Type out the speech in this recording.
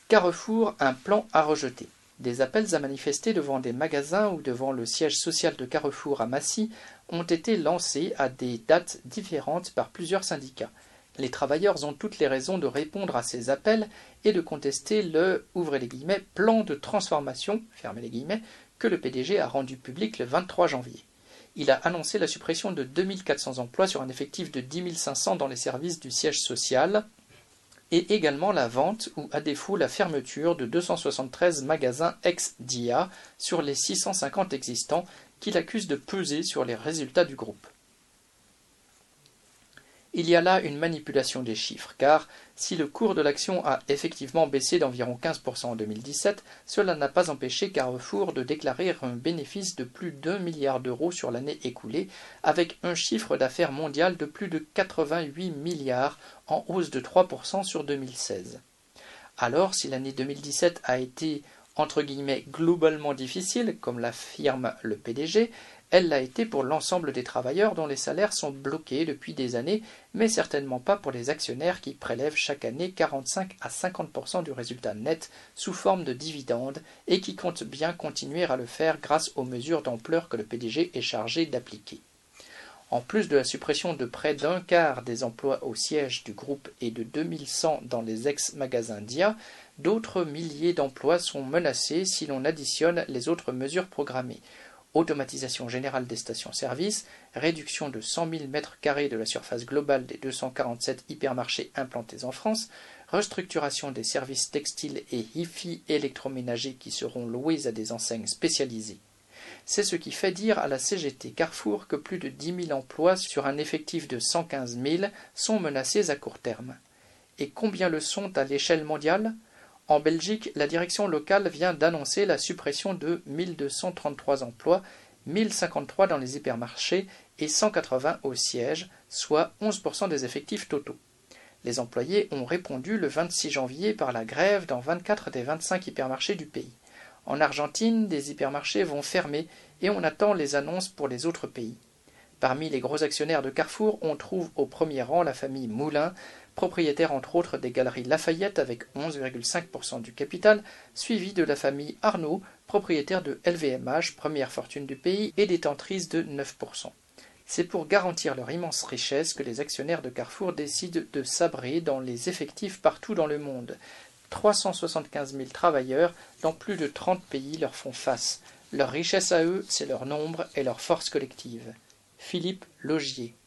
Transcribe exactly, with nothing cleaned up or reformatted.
Carrefour, un plan à rejeter. Des appels à manifester devant des magasins ou devant le siège social de Carrefour à Massy ont été lancés à des dates différentes par plusieurs syndicats. Les travailleurs ont toutes les raisons de répondre à ces appels et de contester le ouvrez les guillemets, plan de transformation fermez les guillemets, que le P D G a rendu public le vingt-trois janvier. Il a annoncé la suppression de deux mille quatre cents emplois sur un effectif de dix mille cinq cents dans les services du siège social, et également la vente ou à défaut la fermeture de deux cent soixante-treize magasins ex-D I A sur les six cent cinquante existants qu'il accuse de peser sur les résultats du groupe. Il y a là une manipulation des chiffres, car si le cours de l'action a effectivement baissé d'environ quinze pour cent en deux mille dix-sept, cela n'a pas empêché Carrefour de déclarer un bénéfice de plus d'un milliard d'euros sur l'année écoulée, avec un chiffre d'affaires mondial de plus de quatre-vingt-huit milliards, en hausse de trois pour cent sur deux mille seize. Alors, si l'année deux mille dix-sept a été entre guillemets globalement difficile, comme l'affirme le P D G, elle l'a été pour l'ensemble des travailleurs dont les salaires sont bloqués depuis des années, mais certainement pas pour les actionnaires qui prélèvent chaque année quarante-cinq à cinquante pour cent du résultat net sous forme de dividendes et qui comptent bien continuer à le faire grâce aux mesures d'ampleur que le P D G est chargé d'appliquer. En plus de la suppression de près d'un quart des emplois au siège du groupe et de deux mille cent dans les ex-magasins D I A, d'autres milliers d'emplois sont menacés si l'on additionne les autres mesures programmées. Automatisation générale des stations-service, réduction de cent mille mètres carrés de la surface globale des deux cent quarante-sept hypermarchés implantés en France, restructuration des services textiles et hi-fi électroménagers qui seront loués à des enseignes spécialisées. C'est ce qui fait dire à la C G T Carrefour que plus de dix mille emplois sur un effectif de cent quinze mille sont menacés à court terme. Et combien le sont à l'échelle mondiale ? En Belgique, la direction locale vient d'annoncer la suppression de mille deux cent trente-trois emplois, mille cinquante-trois dans les hypermarchés et cent quatre-vingts au siège, soit onze pour cent des effectifs totaux. Les employés ont répondu le vingt-six janvier par la grève dans vingt-quatre des vingt-cinq hypermarchés du pays. En Argentine, des hypermarchés vont fermer et on attend les annonces pour les autres pays. Parmi les gros actionnaires de Carrefour, on trouve au premier rang la famille Moulin, propriétaire entre autres des Galeries Lafayette avec onze virgule cinq pour cent du capital, suivi de la famille Arnaud, propriétaire de L V M H, première fortune du pays et détentrice de neuf pour cent. C'est pour garantir leur immense richesse que les actionnaires de Carrefour décident de sabrer dans les effectifs partout dans le monde. trois cent soixante-quinze mille travailleurs dans plus de trente pays leur font face. Leur richesse à eux, c'est leur nombre et leur force collective. Philippe Laugier.